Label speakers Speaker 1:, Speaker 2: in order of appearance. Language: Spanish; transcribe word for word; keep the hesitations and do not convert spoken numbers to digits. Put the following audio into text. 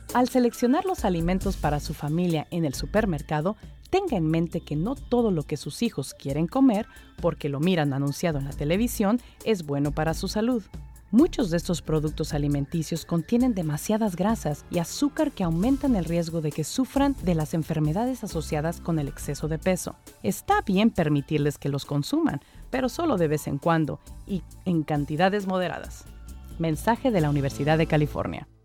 Speaker 1: Al seleccionar los alimentos para su familia en el supermercado, tenga en mente que no todo lo que sus hijos quieren comer, porque lo miran anunciado en la televisión, es bueno para su salud. Muchos de estos productos alimenticios contienen demasiadas grasas y azúcar que aumentan el riesgo de que sufran de las enfermedades asociadas con el exceso de peso. Está bien permitirles que los consuman, pero solo de vez en cuando y en cantidades moderadas. Mensaje de la Universidad de California.